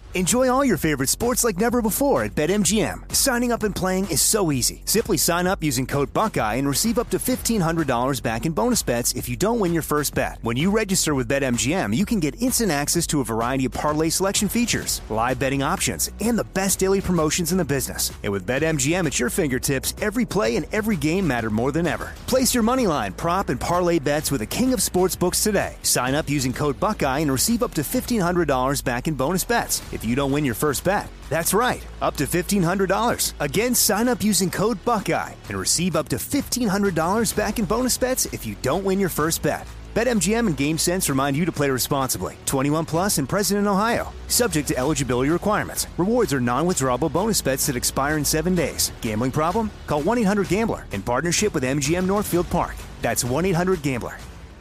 Enjoy all your favorite sports like never before at BetMGM. Signing up and playing is so easy. Simply sign up using code Buckeye and receive up to $1,500 back in bonus bets if you don't win your first bet. When you register with BetMGM, you can get instant access to a variety of parlay selection features, live betting options, and the best daily promotions in the business. And with BetMGM at your fingertips, every play and every game matter more than ever. Place your moneyline, prop, and parlay bets with the king of sportsbooks today. Sign up using code Buckeye and receive up to $1,500 back in bonus bets if you don't win your first bet. That's right, up to $1,500. Again, sign up using code Buckeye and receive up to $1,500 back in bonus bets if you don't win your first bet. BetMGM and GameSense remind you to play responsibly. 21 plus and present in Ohio. Subject to eligibility requirements. Rewards are non-withdrawable bonus bets that expire in 7 days. Gambling problem? Call 1-800-GAMBLER in partnership with MGM Northfield Park. That's 1-800-GAMBLER.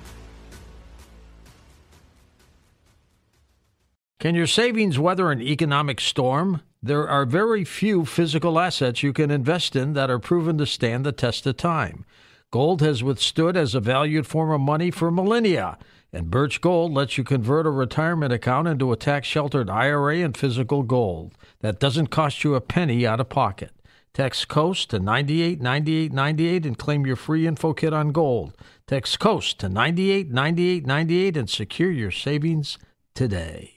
Can your savings weather an economic storm? There are very few physical assets you can invest in that are proven to stand the test of time. Gold has withstood as a valued form of money for millennia, and Birch Gold lets you convert a retirement account into a tax-sheltered IRA and physical gold that doesn't cost you a penny out of pocket. Text COAST to 989898 and claim your free info kit on gold. Text COAST to 989898 and secure your savings today.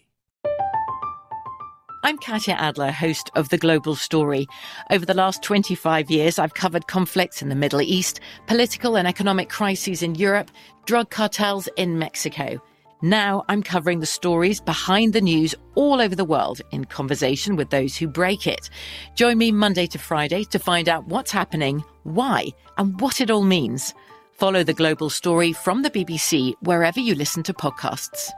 I'm Katya Adler, host of The Global Story. Over the last 25 years, I've covered conflicts in the Middle East, political and economic crises in Europe, drug cartels in Mexico. Now I'm covering the stories behind the news all over the world in conversation with those who break it. Join me Monday to Friday to find out what's happening, why, and what it all means. Follow The Global Story from the BBC wherever you listen to podcasts.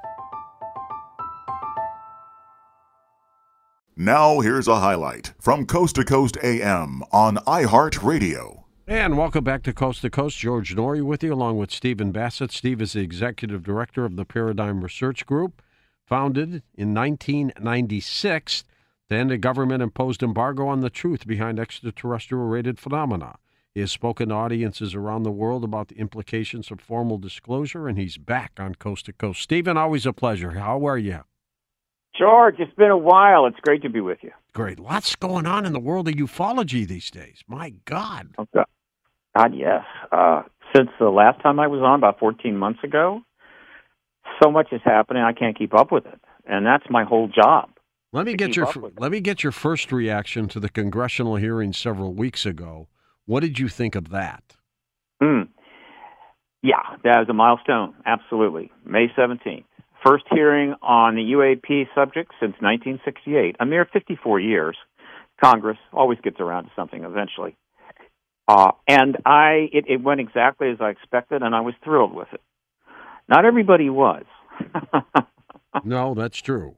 Now here's a highlight from Coast to Coast AM on iHeartRadio. And welcome back to Coast. George Norrie with you, along with Stephen Bassett. Steve is the executive director of the Paradigm Research Group, founded in 1996 to end a government-imposed embargo on the truth behind extraterrestrial-related phenomena. He has spoken to audiences around the world about the implications of formal disclosure, and he's back on Coast to Coast. Stephen, always a pleasure. How are you? George, it's been a while. It's great to be with you. Great. Lots going on in the world of ufology these days. My God. Oh, God, yes. Since the last time I was on, about 14 months ago, so much is happening, I can't keep up with it. And that's my whole job. Let me get your first reaction to the congressional hearing several weeks ago. What did you think of that? Yeah, that was a milestone. Absolutely. May 17th. First hearing on the UAP subject since 1968, a mere 54 years. Congress always gets around to something eventually. And it went exactly as I expected, and I was thrilled with it. Not everybody was. No, that's true.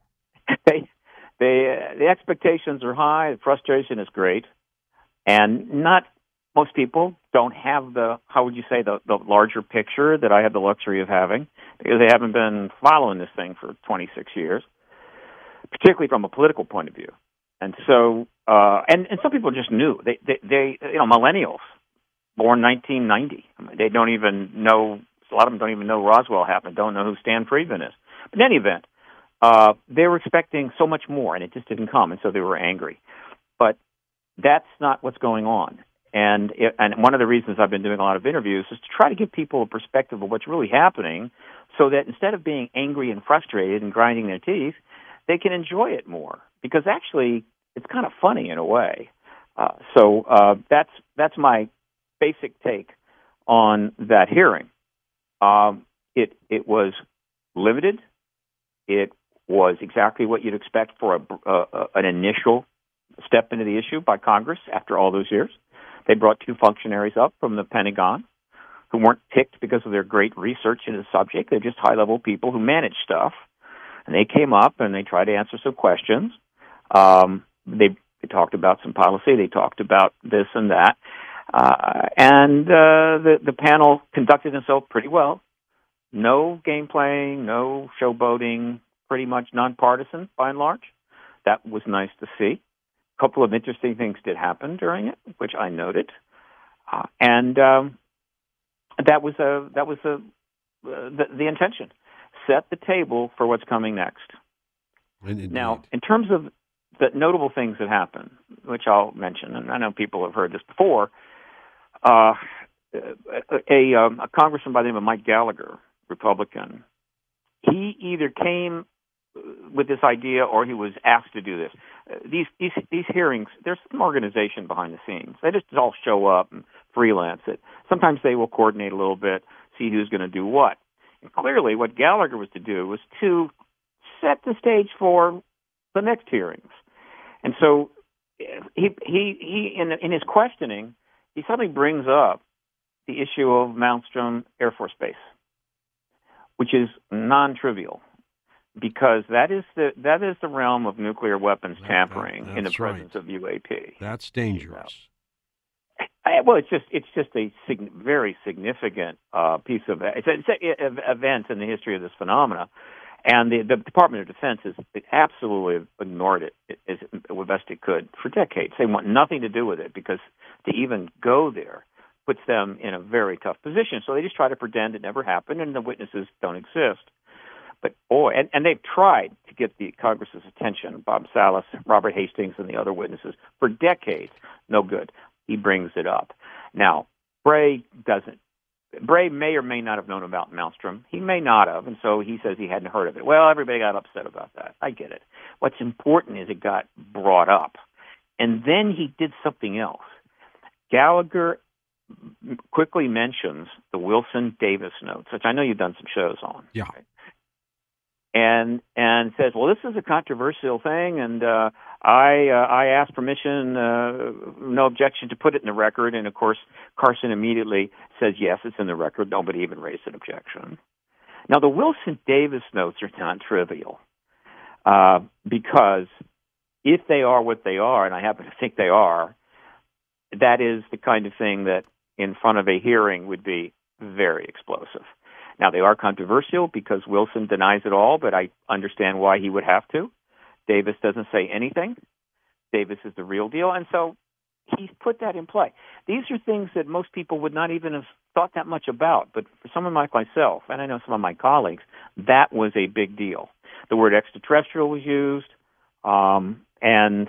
The expectations are high, the frustration is great, and most people don't have the larger picture that I had the luxury of having, because they haven't been following this thing for 26 years, particularly from a political point of view. And so, and some people just knew. They millennials, born 1990, they don't even know, a lot of them don't even know Roswell happened, don't know who Stan Friedman is. But in any event, they were expecting so much more, and it just didn't come, and so they were angry. But that's not what's going on. And one of the reasons I've been doing a lot of interviews is to try to give people a perspective of what's really happening, so that instead of being angry and frustrated and grinding their teeth, they can enjoy it more. Because actually, it's kind of funny in a way. So that's my basic take on that hearing. It was limited. It was exactly what you'd expect for an initial step into the issue by Congress after all those years. They brought two functionaries up from the Pentagon who weren't picked because of their great research into the subject. They're just high-level people who manage stuff. And they came up and they tried to answer some questions. They talked about some policy. They talked about this and that. And the panel conducted itself pretty well. No game playing, no showboating, pretty much nonpartisan by and large. That was nice to see. A couple of interesting things did happen during it, which I noted, and that was the intention. Set the table for what's coming next. Indeed. Now, in terms of the notable things that happen, which I'll mention, and I know people have heard this before, a congressman by the name of Mike Gallagher, Republican, he either came with this idea or he was asked to do this. These hearings, there's some organization behind the scenes. They just all show up and freelance it. Sometimes they will coordinate a little bit, see who's going to do what. And clearly what Gallagher was to do was to set the stage for the next hearings. And so he in his questioning, he suddenly brings up the issue of Malmstrom Air Force Base, which is non-trivial, because that is the realm of nuclear weapons tampering in the presence of UAP. That's dangerous. Well, it's just a very significant piece of event in the history of this phenomena, and the Department of Defense has absolutely ignored it as best it could for decades. They want nothing to do with it because to even go there puts them in a very tough position. So they just try to pretend it never happened and the witnesses don't exist. But boy, and they've tried to get the Congress's attention, Bob Salas, Robert Hastings, and the other witnesses for decades. No good. He brings it up. Now, Bray doesn't. Bray may or may not have known about Malmstrom. He may not have, and so he says he hadn't heard of it. Well, everybody got upset about that. I get it. What's important is it got brought up. And then he did something else. Gallagher quickly mentions the Wilson Davis notes, which I know you've done some shows on. Yeah. Right? And says, well, this is a controversial thing, and I asked permission, no objection to put it in the record. And, of course, Carson immediately says, yes, it's in the record. Nobody even raised an objection. Now, the Wilson Davis notes are not trivial because if they are what they are, and I happen to think they are, that is the kind of thing that in front of a hearing would be very explosive. Now, they are controversial because Wilson denies it all, but I understand why he would have to. Davis doesn't say anything. Davis is the real deal, and so he's put that in play. These are things that most people would not even have thought that much about, but for someone like myself, and I know some of my colleagues, that was a big deal. The word extraterrestrial was used, and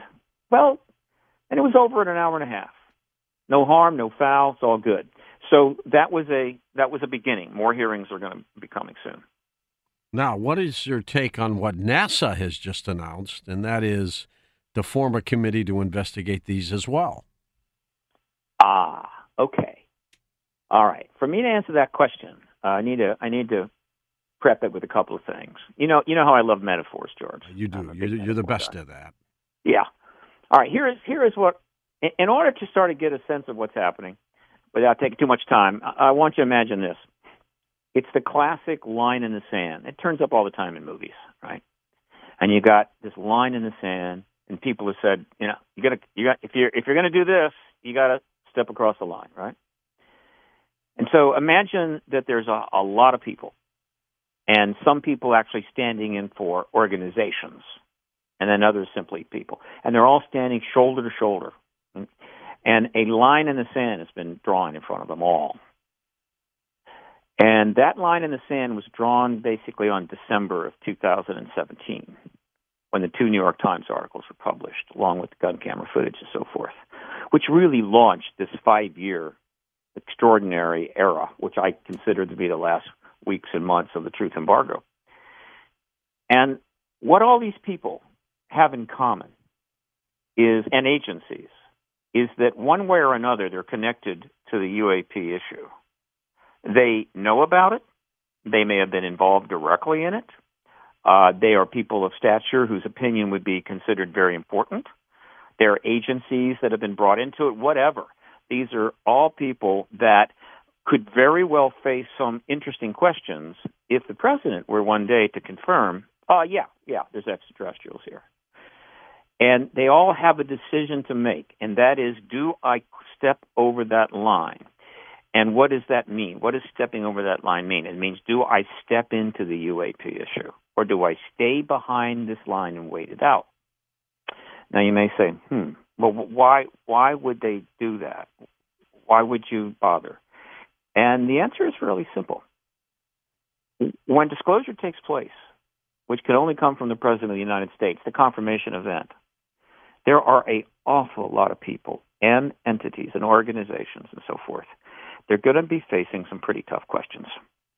it was over in an hour and a half. No harm, no foul, it's all good. So that was a beginning. More hearings are going to be coming soon. Now, what is your take on what NASA has just announced, and that is to form a committee to investigate these as well? Okay. All right. For me to answer that question, I need to prep it with a couple of things. You know how I love metaphors, George. You do. You're the best at that. Yeah. All right. Here is what. In order to start to get a sense of what's happening, without taking too much time, I want you to imagine this. It's the classic line in the sand. It turns up all the time in movies, right? And you got this line in the sand, and people have said, if you're going to do this, you got to step across the line, right? And so imagine that there's a lot of people, and some people actually standing in for organizations, and then others simply people, and they're all standing shoulder to shoulder. And a line in the sand has been drawn in front of them all. And that line in the sand was drawn basically on December of 2017, when the 2 New York Times articles were published, along with gun camera footage and so forth, which really launched this 5-year extraordinary era, which I consider to be the last weeks and months of the truth embargo. And what all these people have in common and agencies, is that one way or another they're connected to the UAP issue. They know about it. They may have been involved directly in it. They are people of stature whose opinion would be considered very important. There are agencies that have been brought into it, whatever. These are all people that could very well face some interesting questions if the president were one day to confirm, there's extraterrestrials here. And they all have a decision to make, and that is, do I step over that line? And what does that mean? What does stepping over that line mean? It means, do I step into the UAP issue, or do I stay behind this line and wait it out? Now, you may say, well, why would they do that? Why would you bother? And the answer is really simple. When disclosure takes place, which could only come from the President of the United States, the confirmation event, there are an awful lot of people and entities and organizations and so forth. They're going to be facing some pretty tough questions.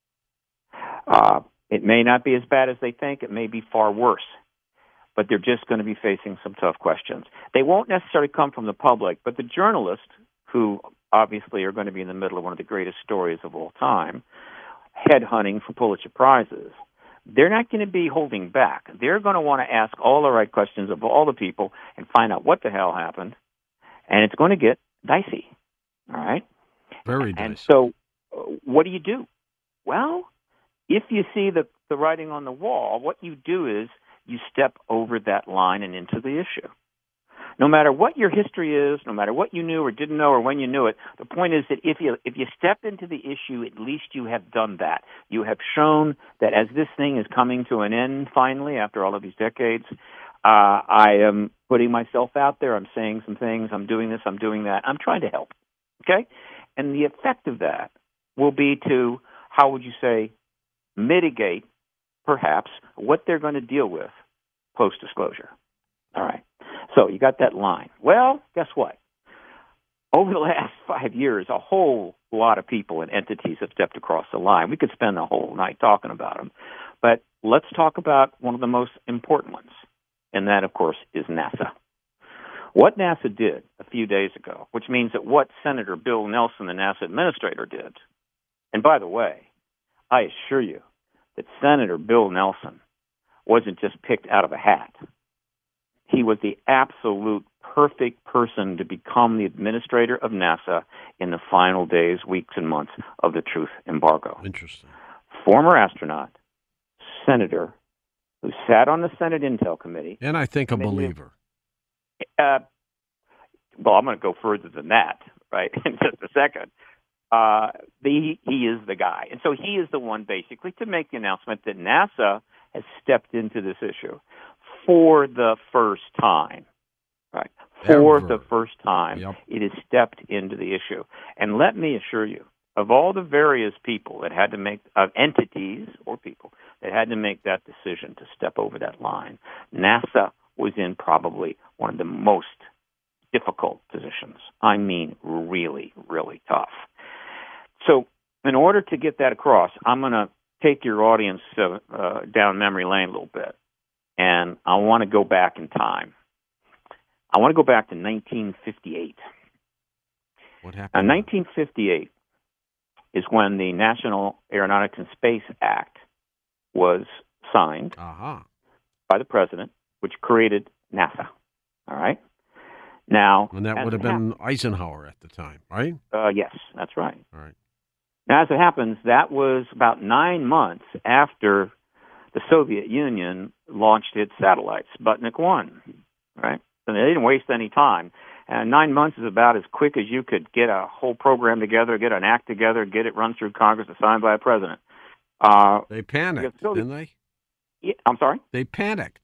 It may not be as bad as they think. It may be far worse. But they're just going to be facing some tough questions. They won't necessarily come from the public, but the journalists, who obviously are going to be in the middle of one of the greatest stories of all time, headhunting for Pulitzer Prizes, they're not going to be holding back. They're going to want to ask all the right questions of all the people and find out what the hell happened, and it's going to get dicey, all right? Very dicey. And so what do you do? Well, if you see the writing on the wall, what you do is you step over that line and into the issue. No matter what your history is, no matter what you knew or didn't know or when you knew it, the point is that if you step into the issue, at least you have done that. You have shown that as this thing is coming to an end finally after all of these decades, I am putting myself out there. I'm saying some things. I'm doing this. I'm doing that. I'm trying to help. Okay? And the effect of that will be to, how would you say, mitigate perhaps what they're going to deal with post-disclosure. All right. So you got that line. Well, guess what? Over the last 5 years, a whole lot of people and entities have stepped across the line. We could spend the whole night talking about them. But let's talk about one of the most important ones, and that, of course, is NASA. What NASA did a few days ago, which means that what Senator Bill Nelson, the NASA administrator, did, and by the way, I assure you that Senator Bill Nelson wasn't just picked out of a hat. He was the absolute perfect person to become the administrator of NASA in the final days, weeks, and months of the truth embargo. Interesting. Former astronaut, senator, who sat on the Senate Intel Committee. And I think a believer. Well, I'm going to go further than that, right, in just a second. He is the guy. And so he is the one, basically, to make the announcement that NASA has stepped into this issue for the first time, right? For the first time, It has stepped into the issue. And let me assure you, of all the various people that had to make, entities or people that had to make that decision to step over that line, NASA was in probably one of the most difficult positions. I mean, really, really tough. So in order to get that across, I'm going to take your audience down memory lane a little bit. And I want to go back in time. I want to go back to 1958. What happened? Now, 1958 is when the National Aeronautics and Space Act was signed by the president, which created NASA. All right? Now, and that would have been Eisenhower at the time, right? Yes, that's right. All right. Now, as it happens, that was about 9 months after the Soviet Union launched its satellites, Sputnik 1, right? And they didn't waste any time. And 9 months is about as quick as you could get a whole program together, get an act together, get it run through Congress and signed by a president. They panicked, didn't they? Yeah, I'm sorry? They panicked.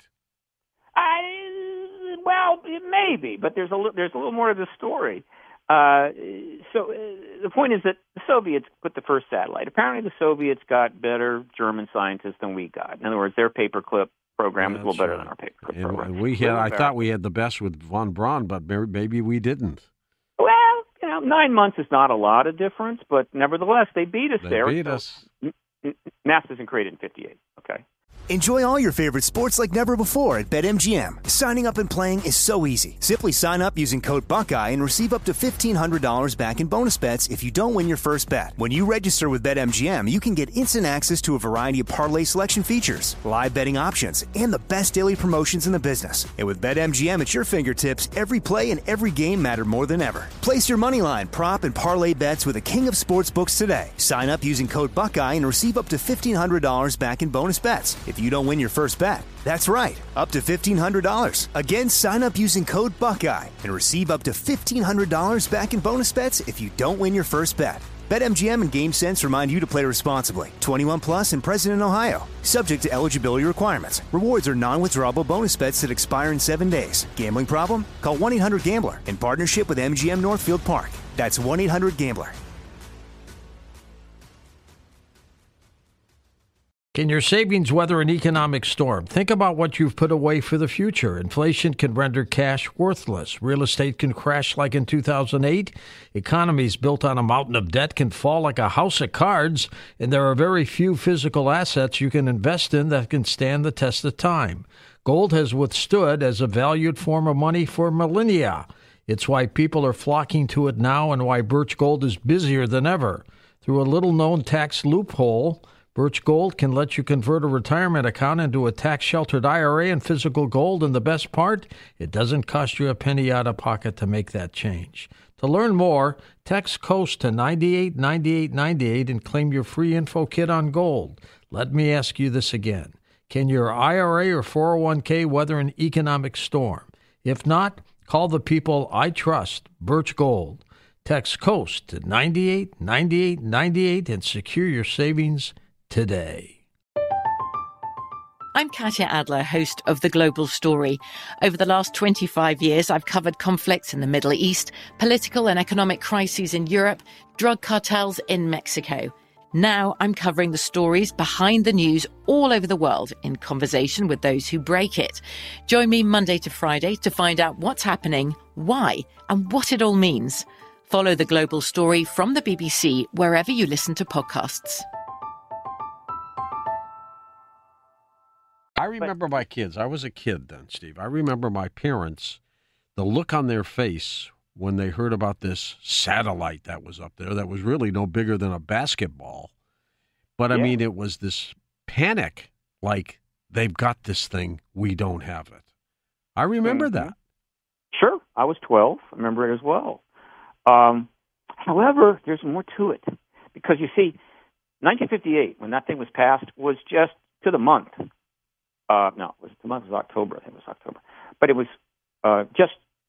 Well, it may be, but there's a little more to the story. So the point is that the Soviets put the first satellite. Apparently the Soviets got better German scientists than we got. In other words, their paperclip program was a little better than our paperclip program. I thought we had the best with von Braun, but maybe we didn't. Well, 9 months is not a lot of difference, but nevertheless, they beat us there. They beat us. NASA isn't created in 58, okay? Enjoy all your favorite sports like never before at BetMGM. Signing up and playing is so easy. Simply sign up using code Buckeye and receive up to $1,500 back in bonus bets if you don't win your first bet. When you register with BetMGM, you can get instant access to a variety of parlay selection features, live betting options, and the best daily promotions in the business. And with BetMGM at your fingertips, every play and every game matter more than ever. Place your moneyline, prop, and parlay bets with the king of sportsbooks today. Sign up using code Buckeye and receive up to $1,500 back in bonus bets if you don't win your first bet. That's right, up to $1,500. Again, sign up using code Buckeye and receive up to $1,500 back in bonus bets if you don't win your first bet. BetMGM and GameSense remind you to play responsibly. 21 plus and present in Ohio. Subject to eligibility requirements. Rewards are non-withdrawable bonus bets that expire in 7 days. Gambling problem? Call 1-800-GAMBLER in partnership with MGM Northfield Park. That's 1-800-GAMBLER. Can your savings weather an economic storm? Think about what you've put away for the future. Inflation can render cash worthless. Real estate can crash like in 2008. Economies built on a mountain of debt can fall like a house of cards. And there are very few physical assets you can invest in that can stand the test of time. Gold has withstood as a valued form of money for millennia. It's why people are flocking to it now and why Birch Gold is busier than ever. Through a little-known tax loophole, Birch Gold can let you convert a retirement account into a tax-sheltered IRA in physical gold, and the best part, it doesn't cost you a penny out of pocket to make that change. To learn more, text COAST to 989898 and claim your free info kit on gold. Let me ask you this again. Can your IRA or 401k weather an economic storm? If not, call the people I trust, Birch Gold. Text COAST to 989898 and secure your savings today. I'm Katya Adler, host of The Global Story. Over the last 25 years, I've covered conflicts in the Middle East, political and economic crises in Europe, drug cartels in Mexico. Now I'm covering the stories behind the news all over the world in conversation with those who break it. Join me Monday to Friday to find out what's happening, why, and what it all means. Follow The Global Story from the BBC wherever you listen to podcasts. I remember my kids. I was a kid then, Steve. I remember my parents, the look on their face when they heard about this satellite that was up there that was really no bigger than a basketball. But, I mean, it was this panic, like, they've got this thing, we don't have it. I remember that. Sure. I was 12. I remember it as well. However, there's more to it. Because, you see, 1958, when that thing was passed, was just to the month. The month was October. I think it was October. But it was just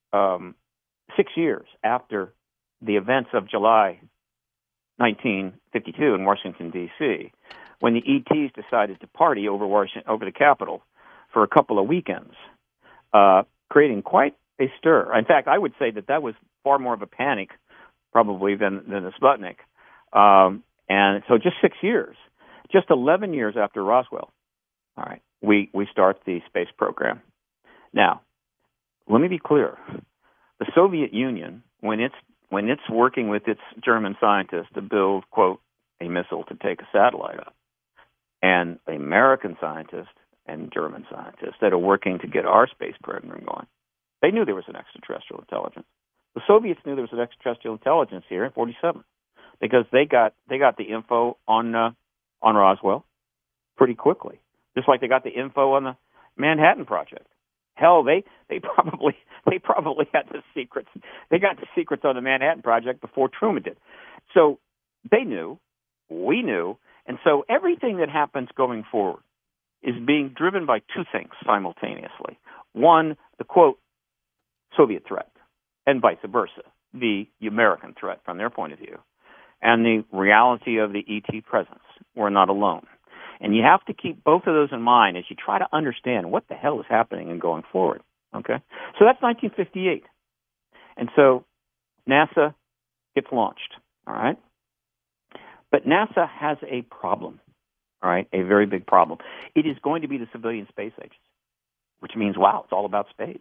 6 years after the events of July 1952 in Washington, D.C., when the ETs decided to party over the Capitol for a couple of weekends, creating quite a stir. In fact, I would say that was far more of a panic, probably, than the Sputnik. And so just 6 years, just 11 years after Roswell, all right, we start the space program. Now, let me be clear. The Soviet Union, when it's working with its German scientists to build, quote, a missile to take a satellite up, and American scientists and German scientists that are working to get our space program going, they knew there was an extraterrestrial intelligence. The Soviets knew there was an extraterrestrial intelligence here in 1947 because they got the info on Roswell pretty quickly, just like they got the info on the Manhattan Project. Hell, they probably had the secrets. They got the secrets on the Manhattan Project before Truman did. So they knew, we knew, and so everything that happens going forward is being driven by two things simultaneously. One, the quote Soviet threat, and vice versa, the American threat from their point of view, and the reality of the ET presence. We're not alone. And you have to keep both of those in mind as you try to understand what the hell is happening and going forward. Okay? So that's 1958. And so NASA gets launched. All right? But NASA has a problem. All right? A very big problem. It is going to be the civilian space agency, which means, wow, it's all about space.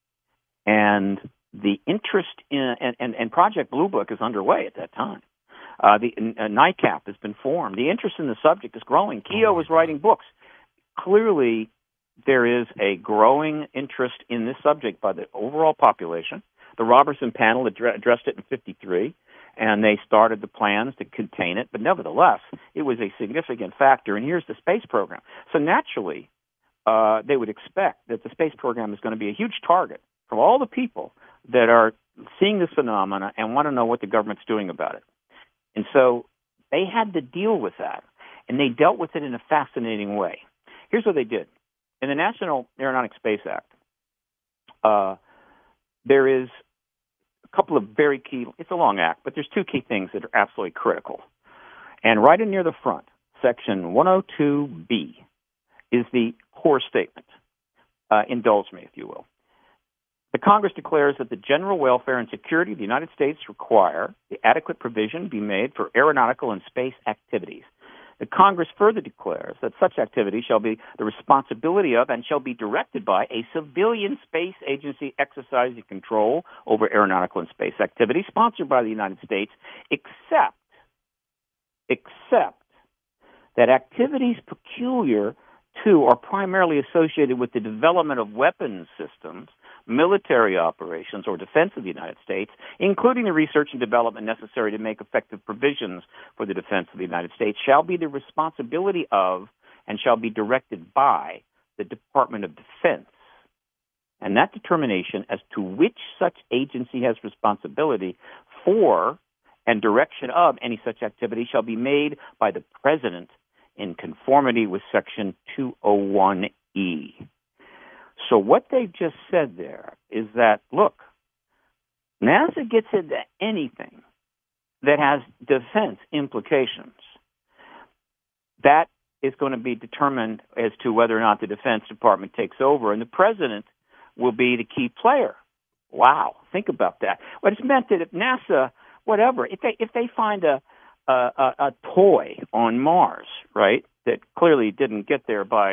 And the interest in, and Project Blue Book is underway at that time. The NICAP has been formed. The interest in the subject is growing. Keogh is writing books. Clearly, there is a growing interest in this subject by the overall population. The Robertson panel addressed it in 1953, and they started the plans to contain it. But nevertheless, it was a significant factor. And here's the space program. So naturally, they would expect that the space program is going to be a huge target for all the people that are seeing this phenomena and want to know what the government's doing about it. And so they had to deal with that, and they dealt with it in a fascinating way. Here's what they did. In the National Aeronautic Space Act, there is a couple of very key, it's a long act, but there's two key things that are absolutely critical. And right in near the front, Section 102B is the core statement. Indulge me, if you will. The Congress declares that the general welfare and security of the United States require the adequate provision be made for aeronautical and space activities. The Congress further declares that such activity shall be the responsibility of and shall be directed by a civilian space agency exercising control over aeronautical and space activity sponsored by the United States, except that activities peculiar to or primarily associated with the development of weapons systems, military operations, or defense of the United States, including the research and development necessary to make effective provisions for the defense of the United States, shall be the responsibility of and shall be directed by the Department of Defense. And that determination as to which such agency has responsibility for and direction of any such activity shall be made by the President in conformity with Section 201E. So what they've just said there is that, look, NASA gets into anything that has defense implications. That is going to be determined as to whether or not the Defense Department takes over, and the President will be the key player. Wow, think about that. What it's meant that if NASA, whatever, if they find a toy on Mars, right, that clearly didn't get there by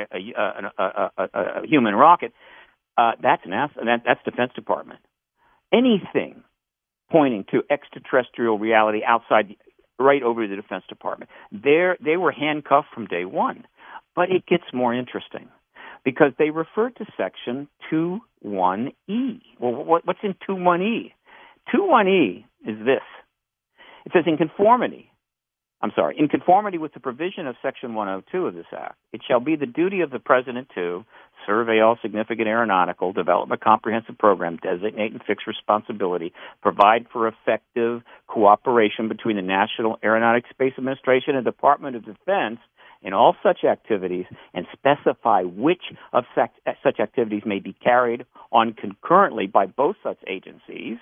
a human rocket, that's NASA, that's Defense Department. Anything pointing to extraterrestrial reality outside, right over the Defense Department. They were handcuffed from day one. But it gets more interesting because they refer to Section 2.1e. Well, what's in 2.1e? 2.1e is this. It says, in conformity with the provision of Section 102 of this Act, it shall be the duty of the President to survey all significant aeronautical, develop a comprehensive program, designate and fix responsibility, provide for effective cooperation between the National Aeronautics Space Administration and Department of Defense in all such activities, and specify which of such activities may be carried on concurrently by both such agencies.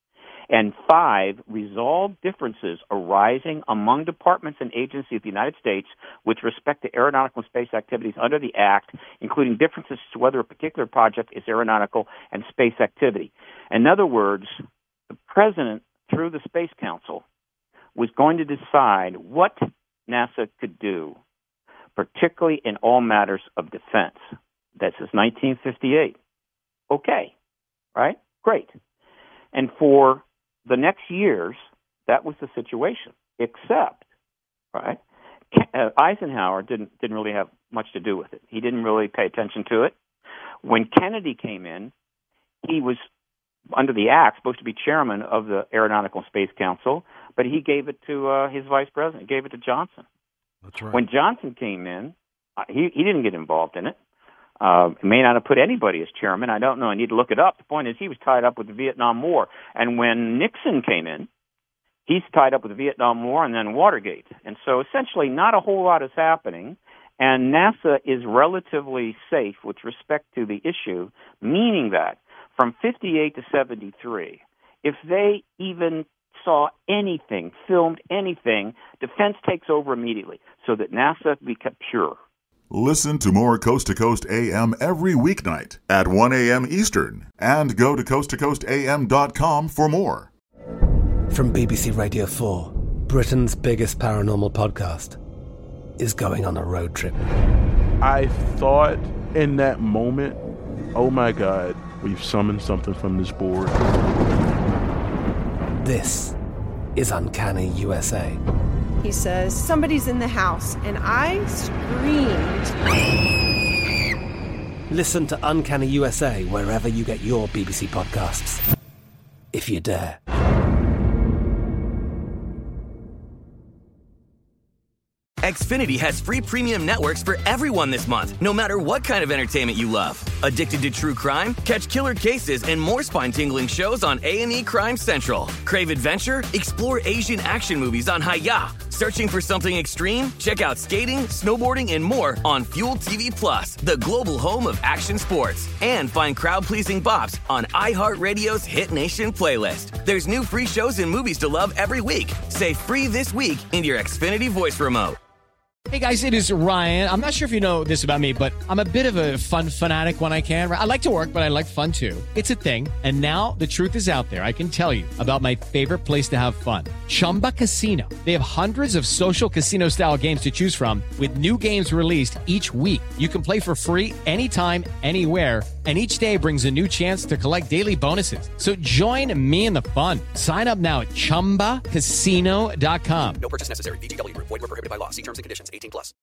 And 5, resolve differences arising among departments and agencies of the United States with respect to aeronautical and space activities under the Act, including differences as to whether a particular project is aeronautical and space activity. In other words, the President, through the Space Council, was going to decide what NASA could do, particularly in all matters of defense. That says 1958. Okay, right? Great. And for the next years, that was the situation, except, right, Eisenhower didn't really have much to do with it. He didn't really pay attention to it. When Kennedy came in, he was, under the Act, supposed to be chairman of the Aeronautical and Space Council, but he gave it to his vice president. He gave it to Johnson. That's right. When Johnson came in, he didn't get involved in it. May not have put anybody as chairman. I don't know. I need to look it up. The point is he was tied up with the Vietnam War. And when Nixon came in, he's tied up with the Vietnam War and then Watergate. And so essentially not a whole lot is happening. And NASA is relatively safe with respect to the issue, meaning that from 58 to 73, if they even saw anything, filmed anything, defense takes over immediately so that NASA be kept pure. Listen to more Coast to Coast AM every weeknight at 1 a.m. Eastern and go to coasttocoastam.com for more. From BBC Radio 4, Britain's biggest paranormal podcast is going on a road trip. I thought in that moment, oh my God, we've summoned something from this board. This is Uncanny USA. He says, somebody's in the house, and I screamed. Listen to Uncanny USA wherever you get your BBC podcasts, if you dare. Xfinity has free premium networks for everyone this month, no matter what kind of entertainment you love. Addicted to true crime? Catch killer cases and more spine-tingling shows on A&E Crime Central. Crave adventure? Explore Asian action movies on Hi-YAH. Searching for something extreme? Check out skating, snowboarding, and more on Fuel TV Plus, the global home of action sports. And find crowd-pleasing bops on iHeartRadio's Hit Nation playlist. There's new free shows and movies to love every week. Say free this week in your Xfinity voice remote. Hey guys, it is Ryan. I'm not sure if you know this about me, but I'm a bit of a fun fanatic when I can. I like to work, but I like fun too. It's a thing. And now the truth is out there. I can tell you about my favorite place to have fun. Chumba Casino. They have hundreds of social casino style games to choose from with new games released each week. You can play for free anytime, anywhere. And each day brings a new chance to collect daily bonuses. So join me in the fun. Sign up now at ChumbaCasino.com. No purchase necessary. VGW Group. Void where prohibited by law. See terms and conditions. 18+.